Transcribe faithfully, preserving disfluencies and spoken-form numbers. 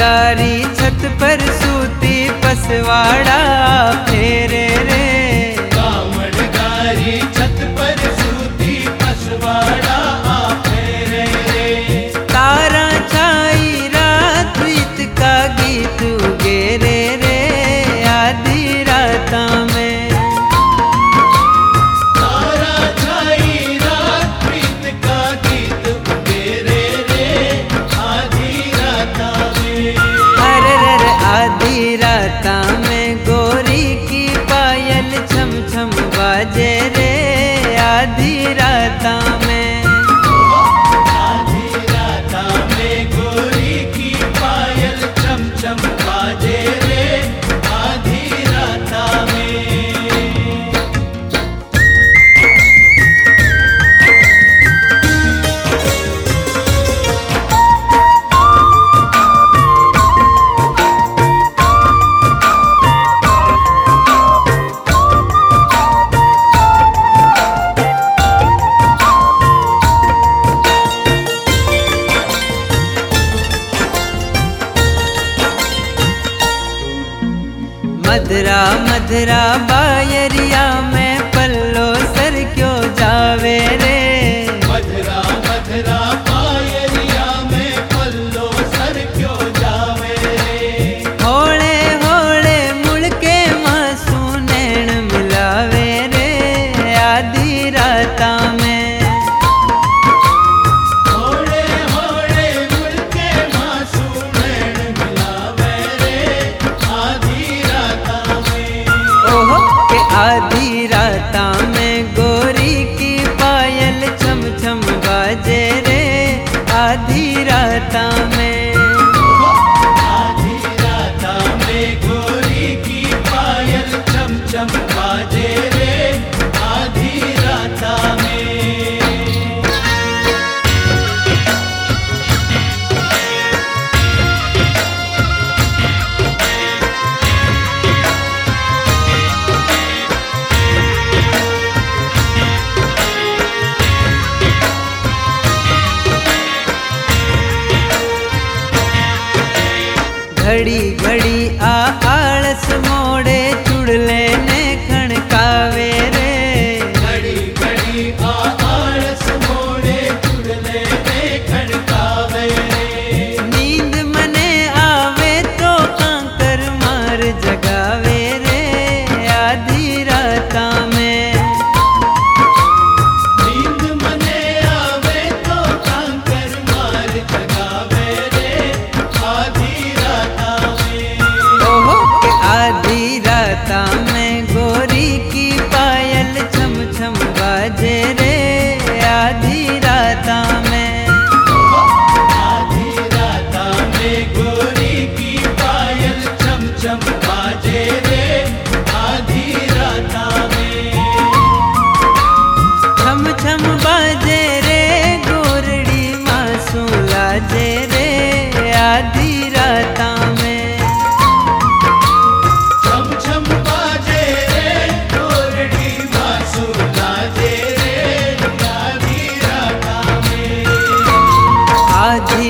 गारी छत पर सूती पसवाड़ा फेरे रे। कावड़ गारी छत पर सूती पसवाड़ा फेरे रे। तारा छाई रात गीत का गीत गेरे रे आधी राता में। तारा छाई रात गीत का गीत गेरे रे आधी राता में। अरे रे आधी राता में गोरी की पायल छम छम बाजे रे आधी राता में। आधी राता में गोरी की पायल चम चम बाजे रे आधी राता में। मधुरा मधुरा बायरिया में पल्लो सर क्यों जावे रे। मधुरा मधुरा पायलिया में पल्लो सर क्यों जावे रे। होले होले मुड़के मासू नैन मिलावे रे आधी राता में। होड़े होड़े मुड़के मासू नैन मिलावे रे आधी राता में। ओहो के आधी राता में गोरी की पायल छम छम बाजे रे आधी राता में। आधी राता में गोरी की पायल चम चम बाजे रे आधी राता में। घड़ी घड़ी आ आलस मोड़े चुड़ले ने खणकावे रे। घड़ी घड़ी आ आलस मोड़े चुड़ले में खड़कावे रे। नींद मने आवे तो कांकर मार जगावे रे आधी राता में। नींद मने आवे तो कांकर मार जगावे रे आधी राता में। ओहो के आधी राता में गोरी की पायल छम छम बाजे रे आधी राता में। आधी राता में गोरी की पायल चम चम बाजे रे आधी राता में। छम छम बाजे रे गोरड़ी मासू लाजे रे आधी राता में। छम छम बाजे रे गोरड़ी मासू लाजे रे आधी राता में। आधी